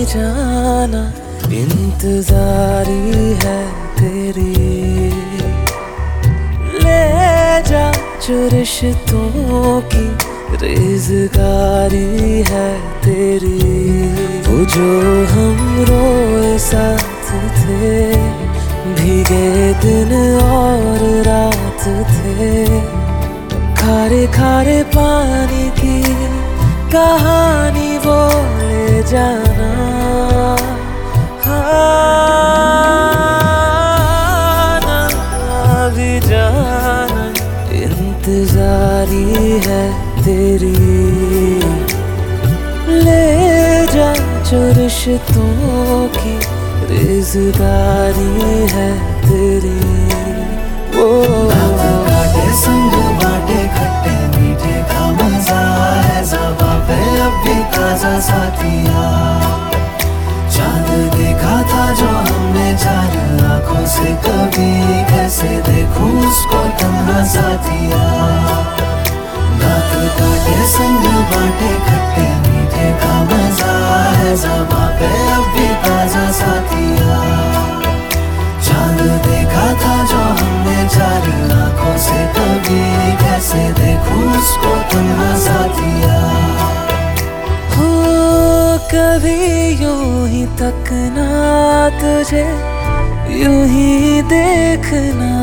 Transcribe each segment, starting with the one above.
जाना इंतजारी है तेरी, ले जा जो रिश्तों की रेज़गारी है तेरी। वो जो हम रोए साथ थे, भीगे दिन और रात थे, खारे खारे पानी की कहानी वो ले जाना। हाँ भी जाना इंतजारी है तेरी, ले जा जो रिश्तों की रेज़गारी है तेरी। वो काटे संग बाटे खट्टे मीठे का मजा है, ज़बां पे अब भी ताजा साथिया। चांद देखा था जो हमने चार आंखों से, कभी कैसे देखूं उसको तन्हा साथिया। दांत काटे संग बाटे खट्टे मीठे का मजा है, ज़बां पे अब भी ताजा साथिया। चांद देखा था जो हमने चार आंखों से, कभी कैसे देखूं उसको तन्हा साथिया। हो कभी यूं ही तकना तुझे, यूं ही देखना,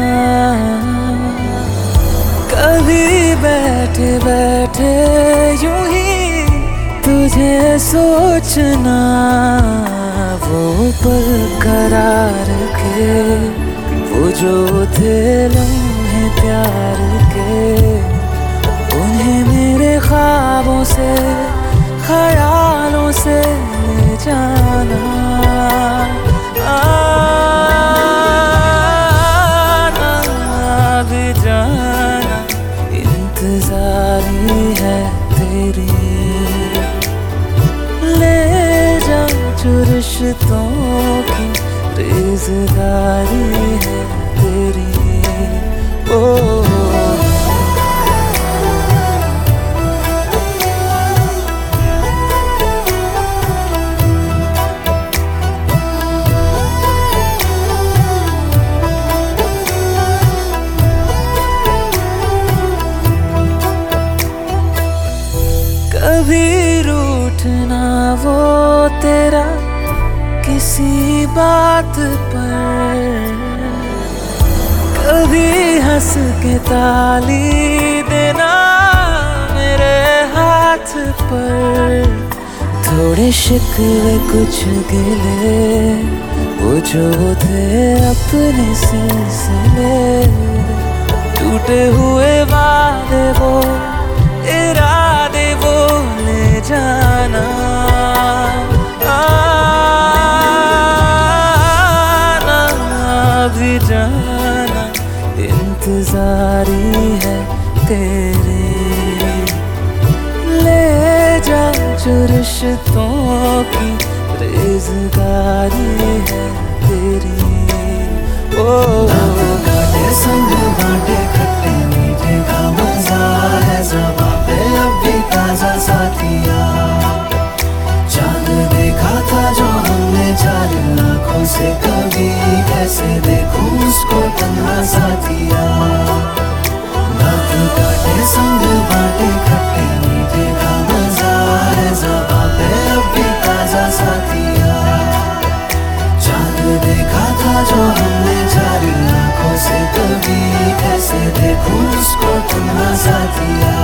कभी बैठे बैठे यूं ही तुझे सोचना। वो पल करार के, वो जो थे लम्हे प्यार के, उन्हें मेरे ख्वाबों से ख्यालों से ले जाना। आना भी जाना इंतजारी है तेरी, ले जा जो रिश्तों की रेज़गारी है तेरी। ओ कभी रूठना वो तेरा किसी बात पर, कभी हंस के ताली देना मेरे हाथ पर। थोड़े शिकवे कुछ गिले, वो जो थे अपने सिलसिले, टूटे हुए वादे वो इरादे वो ले जाना। आना भी जाना इंतजारी है तेरी, ले जा जो रिश्तों की रेज़गारी है तेरी। ओ काटे संग बाटे खट्टे मीठे का मजा है, ज़बां पे अब भी ताजा साथिया। चांद देखा था जो हमने चार आंखों से, कभी कैसे देखूं उसको तन्हा साथिया। दांत काटे संग बाटे खट्टे मीठे का मजा है, ज़बां पे अब भी ताजा साथिया। चांद देखा था जो हमने चार आंखों से, कभी कैसे देखूं उसको तन्हा साथिया।